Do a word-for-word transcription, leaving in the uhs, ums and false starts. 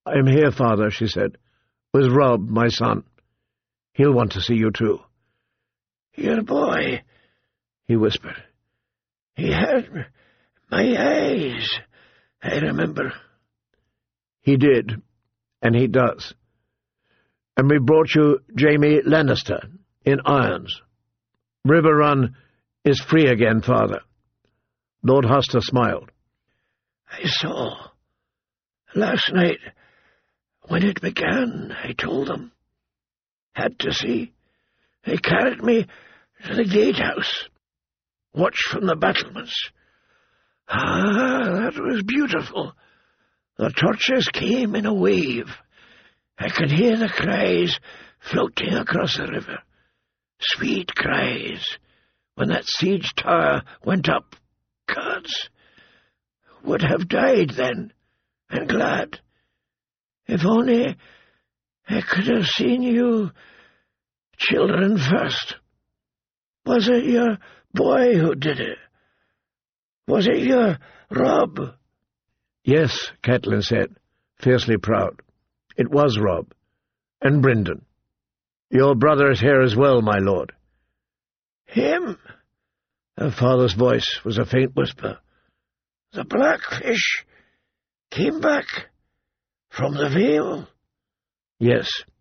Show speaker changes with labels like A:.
A: "I am here, father," she said, "with Rob, my son. He'll want to see you too."
B: "Your boy," he whispered. "He had my eyes, I remember."
A: "He did, and he does. And we brought you Jaime Lannister in irons. Riverrun is free again, father." Lord Hoster smiled.
B: "I saw. Last night, when it began, I told them. Had to see. They carried me to the gatehouse. Watched from the battlements. Ah, that was beautiful. The torches came in a wave. I could hear the cries floating across the river. Sweet cries, when that siege tower went up. Gods, would have died then, and glad. If only I could have seen you children first. Was it your boy who did it? Was it your Rob?"
A: "Yes," Catelyn said, fiercely proud. "It was Rob. And Brynden. Your brother is here as well, my lord."
B: "Him?"
A: Her father's voice was a faint whisper.
B: "The Blackfish came back from the Vale?"
A: "Yes.